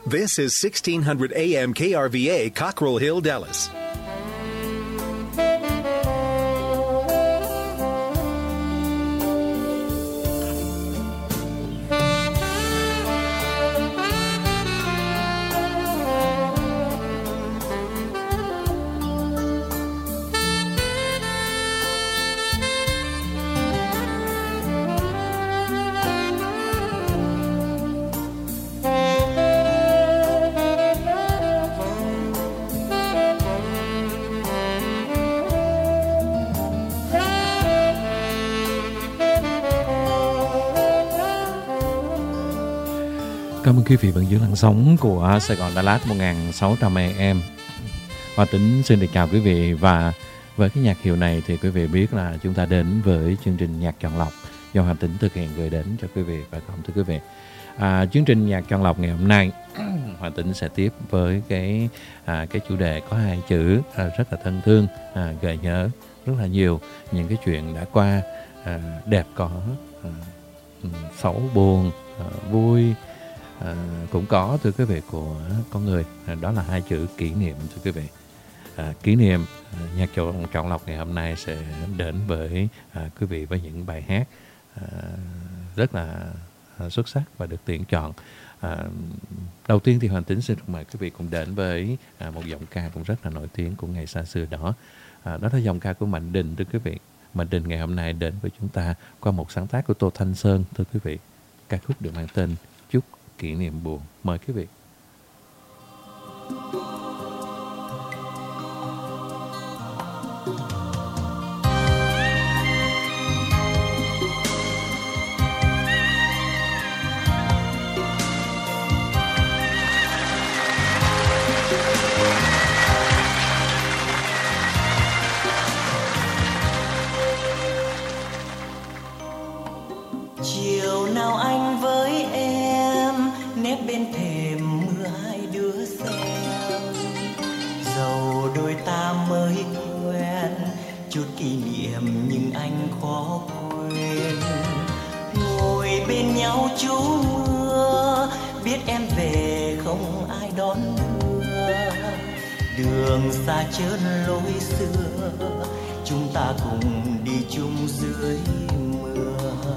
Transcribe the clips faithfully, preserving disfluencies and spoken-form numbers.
This is sixteen hundred A M K R V A, Cockrell Hill, Dallas. Cảm ơn quý vị vẫn giữ làn sóng của Sài Gòn Đà Lạt một nghìn sáu trăm A M. Hoa Tính xin được chào quý vị, và với cái nhạc hiệu này thì quý vị biết là chúng ta đến với chương trình nhạc chọn lọc do Hoa Tính thực hiện gửi đến cho quý vị. Và không thưa quý vị, à, chương trình nhạc chọn lọc ngày hôm nay Hoa Tính sẽ tiếp với cái à, cái chủ đề có hai chữ à, rất là thân thương, à, gợi nhớ rất là nhiều những cái chuyện đã qua, à, đẹp có, à, xấu buồn, à, vui. À, cũng có thưa quý vị của con người, à, đó là hai chữ kỷ niệm thưa quý vị. À, kỷ niệm, à, nhạc chọn chọn lọc ngày hôm nay sẽ đến với à, quý vị với những bài hát à, rất là à, xuất sắc và được tuyển chọn. À, đầu tiên thì Hoàng Tính xin mời quý vị cùng đến với à, một giọng ca cũng rất là nổi tiếng của ngày xa xưa đó. À, đó là giọng ca của Mạnh Đình thưa quý vị. Mạnh Đình ngày hôm nay đến với chúng ta qua một sáng tác của Tô Thanh Sơn thưa quý vị. Ca khúc được mang tên Chúc Kỷ Niệm Buồn. Mời quý vị. Chiều nào anh với em nép bên thềm mưa hai đứa xem, dầu đôi ta mới quen, chút kỷ niệm nhưng anh khó quên. Ngồi bên nhau trú mưa, biết em về không ai đón đưa, đường xa chớn lối xưa, chúng ta cùng đi chung dưới mưa.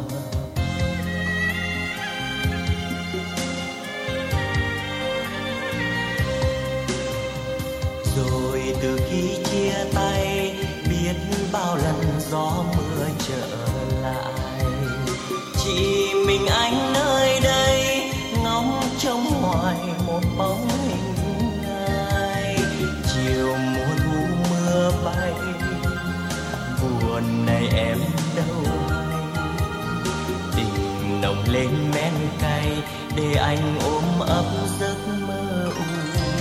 Rồi từ khi chia tay, biết bao lần gió mưa trở lại, chỉ mình anh nơi đây ngóng trông hoài một bóng hình ai. Chiều mùa thu mưa bay, buồn này em đâu hay, tình nồng lên men cay để anh ôm ấp giấc mơ u.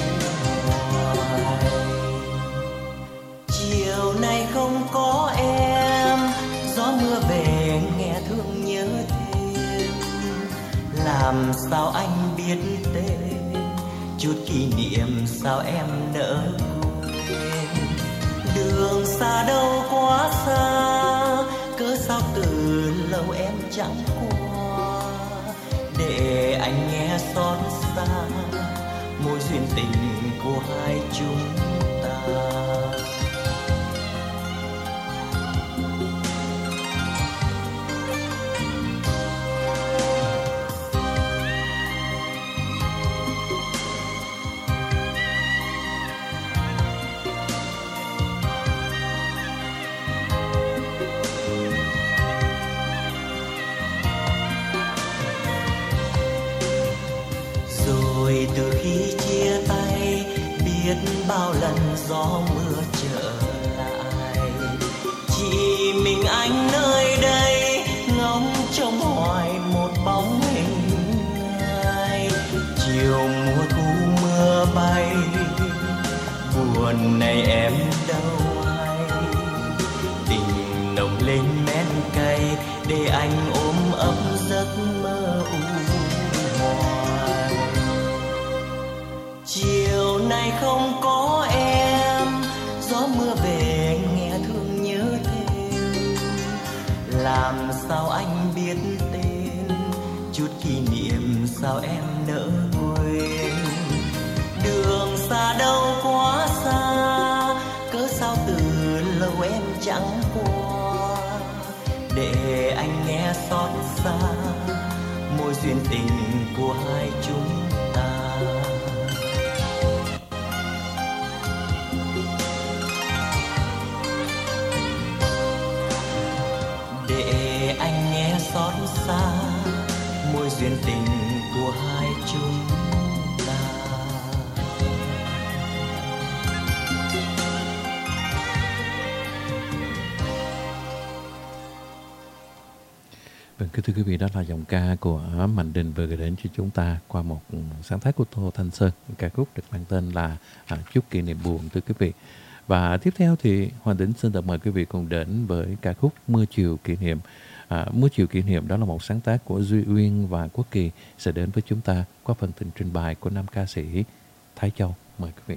Chiều nay không có em, gió mưa về nghe thương nhớ thêm, làm sao anh biết tên, chút kỷ niệm sao em nỡ quên. Đường xa đâu quá xa, cớ sao từ lâu em chẳng qua, để anh nghe xót xa mối duyên tình của hai chúng ta. Rồi từ khi chia tay, biết bao lần gió mưa trở lại, chỉ mình anh nơi đây ngóng trông hoài một bóng hình ai. Chiều mùa thu mưa bay, buồn này em đâu hay, tình nồng lên men cay để anh ôm ấp giấc mơ u hoài. Chiều nay không có em, gió mưa về nghe thương nhớ thêm, làm sao anh biết tên, chút kỷ niệm sao em nỡ quên. duyên tình của hai chúng ta. Để anh nghe xót xa mối duyên tình của hai chúng ta. Vâng, thưa quý vị, đó là giọng ca của Mạnh Đình vừa gửi đến cho chúng ta qua một sáng tác của Tô Thanh Sơn. Ca khúc được mang tên là à, Chút Kỷ Niệm Buồn, thưa quý vị. Và tiếp theo thì Hoàng Tính xin được mời quý vị cùng đến với ca khúc Mưa Chiều Kỷ Niệm. À, Mưa Chiều Kỷ Niệm đó là một sáng tác của Duy Uyên và Quốc Kỳ sẽ đến với chúng ta qua phần trình trình bày của nam ca sĩ Thái Châu. Mời quý vị.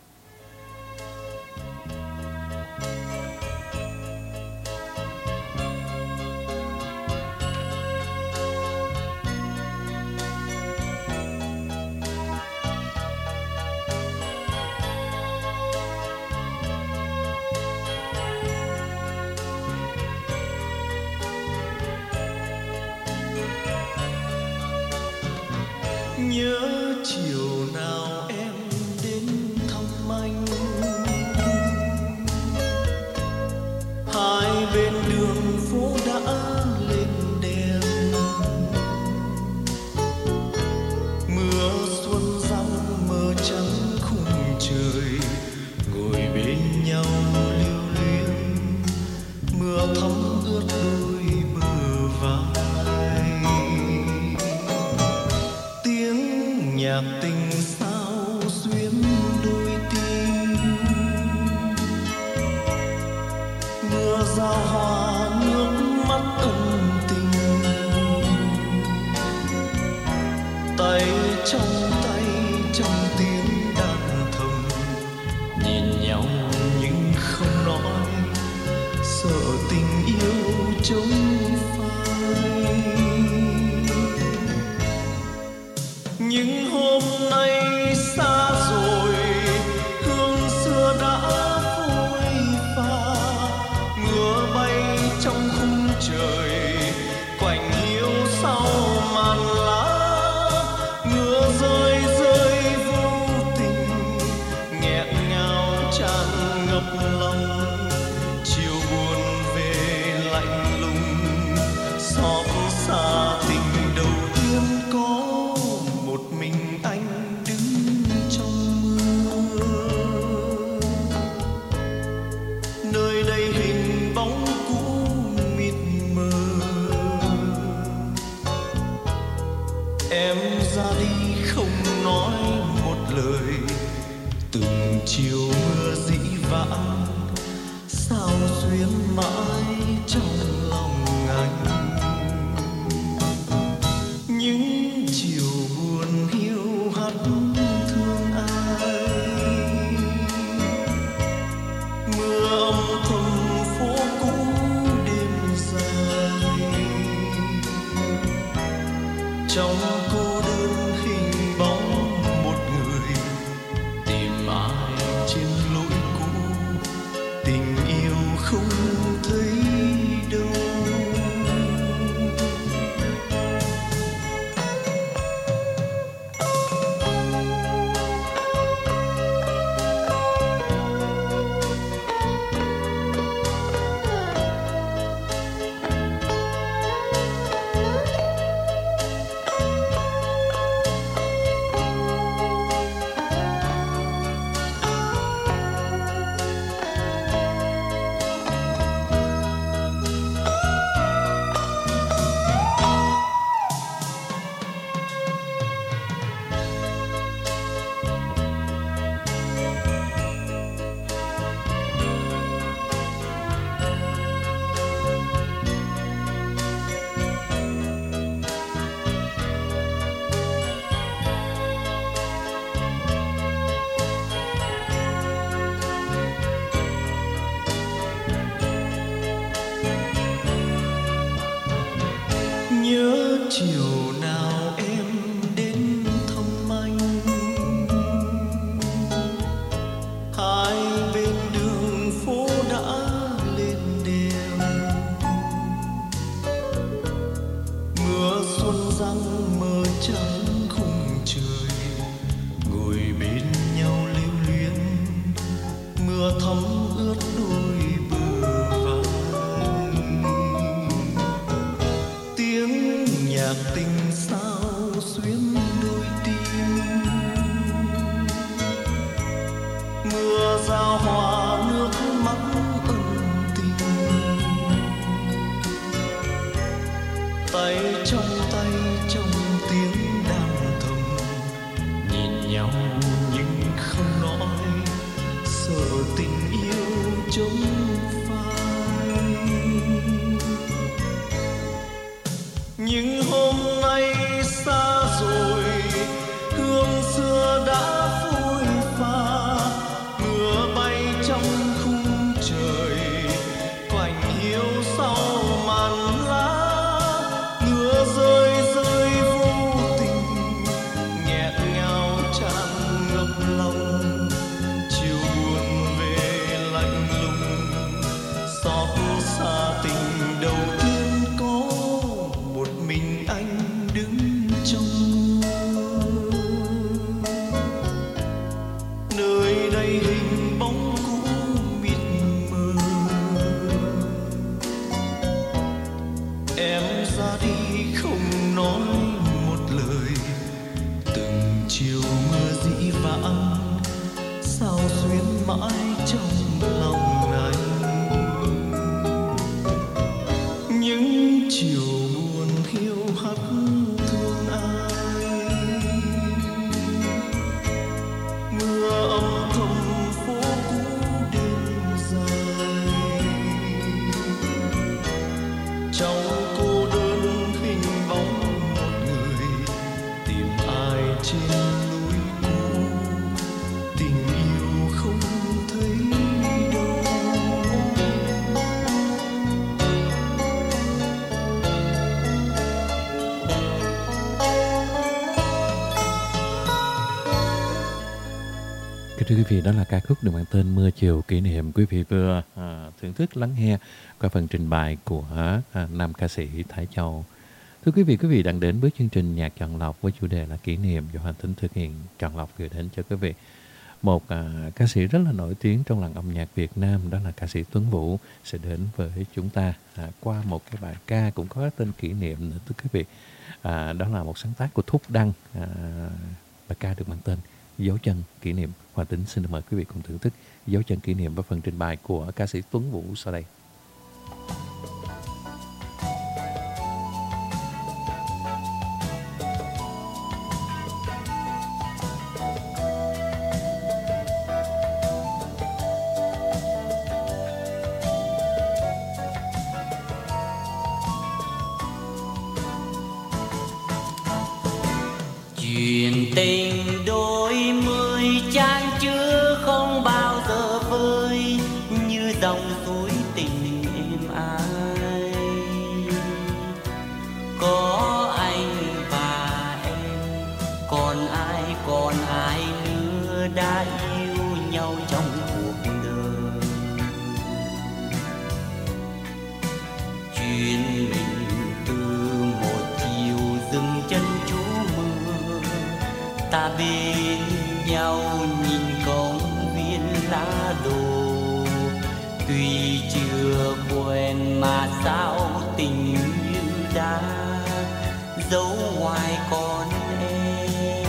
Nhớ chiều nào em đến thăm anh, hai bên đường phố đã lên đèn, mưa xuân răng mơ trắng khung trời, ngồi bên nhau lưu luyến, mưa thấm ướt đôi bờ vai. Nhạc tình sao xuyến đôi tim, mưa giao hoa nước mắt ân tình, tay trong tay trong tiếng đàn thầm, nhìn nhau nhưng không nói, sợ tình yêu trống phai. Nhưng hôm nay xa rồi, hương xưa đã phôi pha, mưa bay trong khung trời, quạnh hiu sau màn lá, mưa rơi rơi vô tình, nghẹn ngào tràn ngập lòng, chiều buồn về lạnh lùng, xót xa tình đầu tiên có một mình anh đứng trong mưa. Nơi đây hình bóng cũ mịt mờ, em ra đi không nói một lời, từng chiều mưa dĩ vãng sao xuyến mãi trong lòng anh. Những chiều buồn hiu hắt thương ai, mưa âm thầm phố cũ đêm dài, trong cô đơn hình bóng một người, tìm ai trên lối cũ, tình yêu không thấy đâu. chiều mưa dĩ vãng sao xuyến mãi trong lòng anh. Những chiều buồn hiu hắt thương ai, mưa âm thầm phố cũ đêm dài. Trong cô đơn hình bóng một người tìm ai trên núi cũ, tình yêu không thấy đâu. Kính thưa quý vị, đó là ca khúc được mang tên Mưa Chiều Kỷ Niệm. Quý vị vừa à, thưởng thức lắng nghe qua phần trình bày của à, nam ca sĩ Thái Châu. Thưa quý vị, quý vị đang đến với chương trình Nhạc Chọn Lọc với chủ đề là kỷ niệm do Hoàng Tính thực hiện chọn lọc gửi đến cho quý vị. Một à, ca sĩ rất là nổi tiếng trong làng âm nhạc Việt Nam, đó là ca sĩ Tuấn Vũ sẽ đến với chúng ta à, qua một cái bài ca cũng có tên kỷ niệm nữa thưa quý vị. À, đó là một sáng tác của Thúc Đăng. À, bài ca được mang tên Dấu Chân Kỷ Niệm. Hoàng Tính xin mời quý vị cùng thưởng thức Dấu Chân Kỷ Niệm với phần trình bày của ca sĩ Tuấn Vũ sau đây. Chuyện tình đôi mươi chan chứa không bao giờ vơi, như dòng suối tình êm ái. Có anh và em, còn ai còn ai nữa đã yêu nhau trong cuộc đời. Chuyện mình từ một chiều dừng chân trú mưa, ta bên nhau nhìn công viên lá đồ. Tuy chưa quen mà sao tình như đã giấu ngoài con em.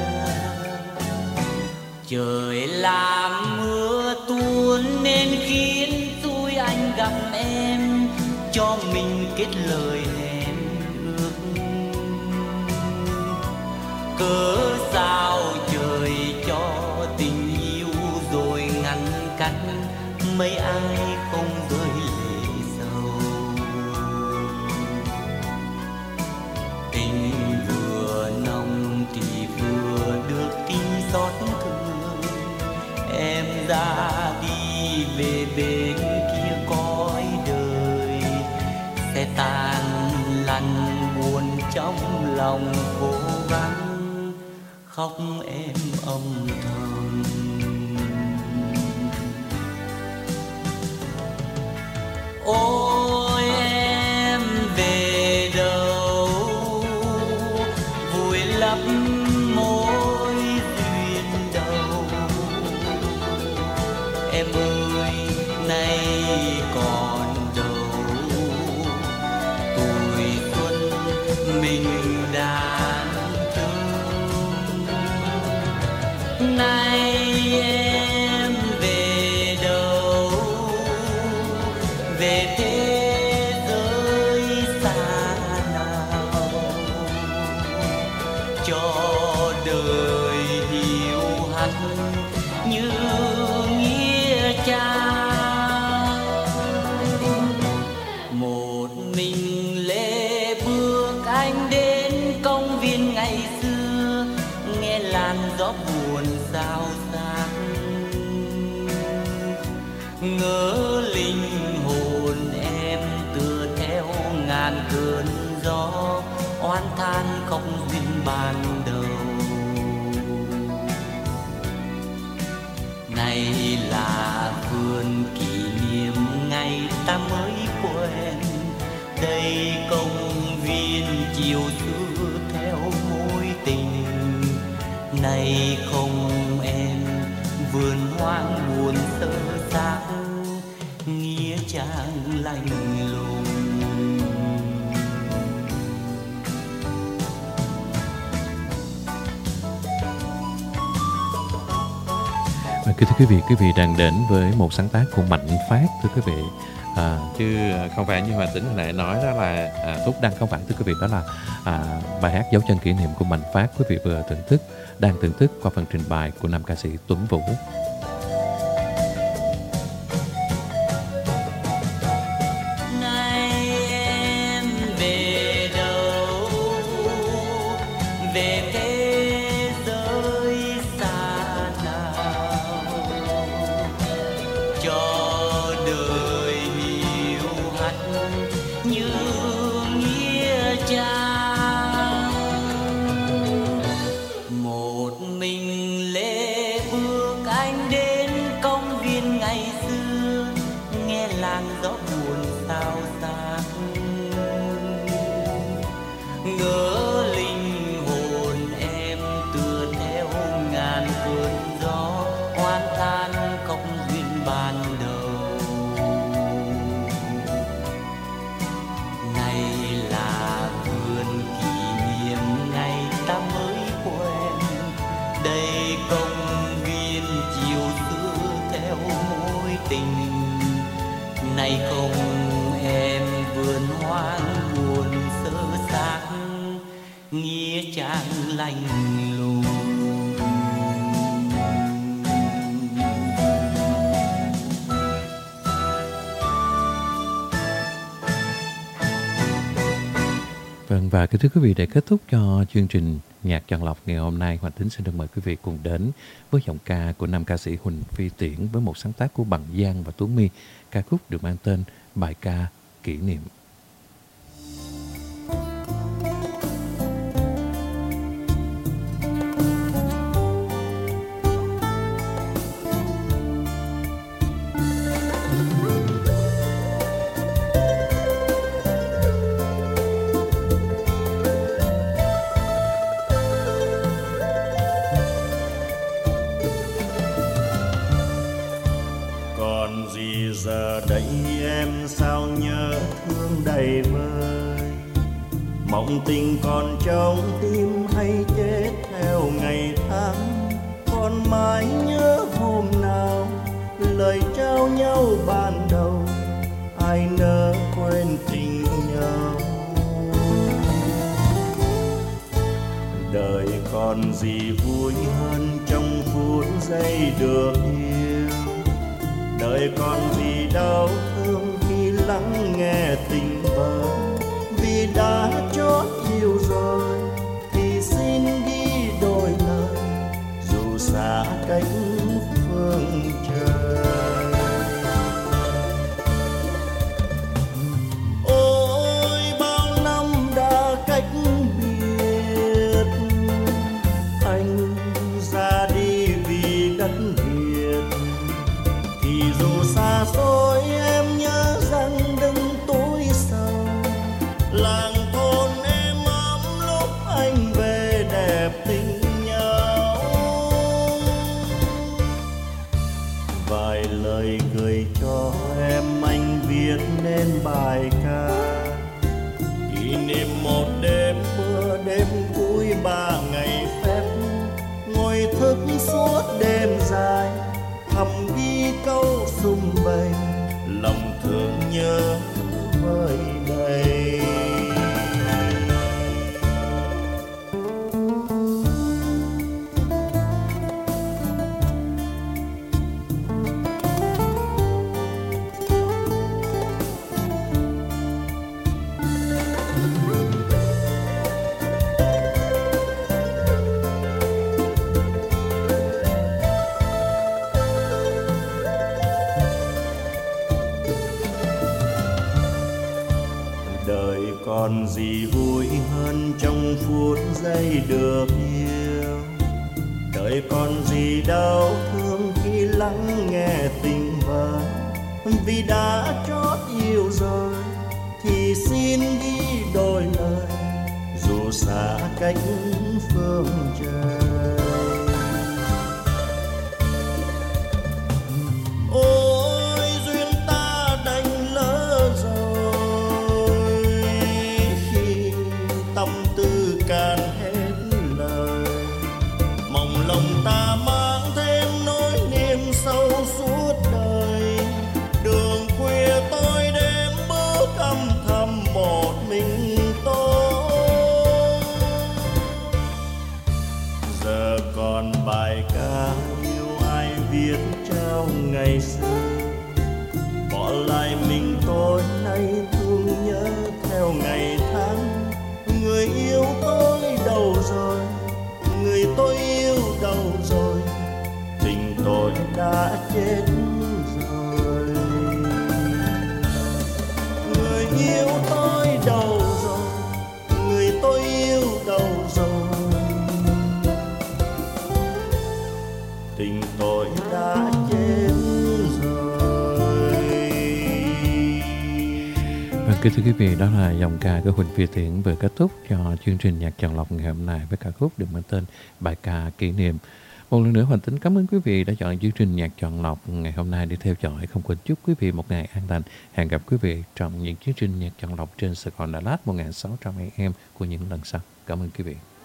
Trời làm mưa tuôn nên khiến tôi anh gặp em, cho mình kết lời hẹn ước. Cớ sao trời cho tình yêu rồi ngăn cách, mấy ai không rơi lệ sầu. Tình vừa nồng thì vừa được tin xót thương, em ra đi về bên kia cõi đời, sẽ tan lăn buồn trong lòng cố gắng khóc em âm thầm. Ôi em về đâu, vùi lấp mối duyên đầu. Em ơi nay còn đâu, tuổi xuân mình đã nay em về đâu, về thế giới xa nào, cho đời hiu hắt như nghĩa trang. Một mình lê bước anh đến công viên ngày xưa, nghe làn gió buồn sao xác, ngỡ linh hồn em tựa theo ngàn cơn gió, oán than không duyên ban đầu. Này là vườn kỷ niệm ngày ta mới quen, đây công viên chiều xưa theo mối tình. Này không em, vườn hoang buồn sơ xác, nghĩa trang lạnh lùng. Kính thưa quý vị, quý vị đang đến với một sáng tác của Mạnh Phát, thưa quý vị. À, chứ không phải như Hoàng Tính hồi nãy nói đó là à, Túc Đăng, không phải, thưa quý vị, đó là à, bài hát Dấu chân kỷ niệm của Mạnh Phát. Quý vị vừa thưởng thức, đang thưởng thức qua phần trình bày của nam ca sĩ Tuấn Vũ. Này không em vườn hoang buồn sơ xác, nghĩa trang lạnh lùng. Vâng, và kính thưa quý vị, để kết thúc cho chương trình Nhạc Chọn Lọc ngày hôm nay, Hoàng Tính xin được mời quý vị cùng đến với giọng ca của nam ca sĩ Huỳnh Phi Tiễn với một sáng tác của Bằng Giang và Tuấn My, ca khúc được mang tên Bài ca kỷ niệm. Giờ đây em sao nhớ thương đầy vơi, mộng tình còn trong tim hay chết theo ngày tháng. Còn mãi nhớ hôm nào lời trao nhau ban đầu, ai nỡ quên tình nhau. Đời còn gì vui hơn trong phút giây được yêu, đời còn gì đau thương khi lắng nghe tình vỡ. Vì đã chót yêu rồi thì xin ghi đôi lời, dù xa cách phương trời. Ôi bao năm đã cách biệt, anh ra đi vì đất Việt. Thì dù xa xôi em nhớ rằng đừng tối sầu, làng thôn êm ấm lúc anh về đẹp tình nhau. Vài lời gửi cho em anh viết nên bài ca, kỷ niệm một đêm mưa đêm cuối ba ngày phép. Ngồi thức suốt đêm dài thầm ghi câu sum vầy, lòng thương nhớ vơi đầy. Đời còn gì vui hơn trong phút giây được yêu, đời còn gì đau thương khi lắng nghe tình vỡ. Vì đã trót yêu rồi thì xin ghi đôi lời, dù xa cách phương trời. Ôi duyên ta đành lỡ rồi, khi tâm tư cạn hết lời. Mong lòng ta mang thêm nỗi niềm giờ còn bài ca yêu ai viết trao ngày xưa. Bỏ lại mình tôi nay thương nhớ theo ngày tháng. Người yêu tôi đâu rồi, người tôi yêu đâu rồi, tình tôi đã chết rồi. Người yêu tôi đâu rồi, người tôi yêu đâu rồi, tình tôi đã chết rồi. Vâng, kính thưa quý vị, đó là dòng ca của Huỳnh Phi Tiễn vừa kết thúc cho chương trình Nhạc Chọn Lọc ngày hôm nay với ca khúc được mang tên Bài Ca Kỷ Niệm. Một lần nữa Hoành Tính cảm ơn quý vị đã chọn chương trình Nhạc Chọn Lọc ngày hôm nay để theo dõi. Không quên chúc quý vị một ngày an lành. Hẹn gặp quý vị trong những chương trình Nhạc Chọn Lọc trên Sài Gòn Đà Lạt một nghìn sáu trăm a em của những lần sau. Cảm ơn quý vị.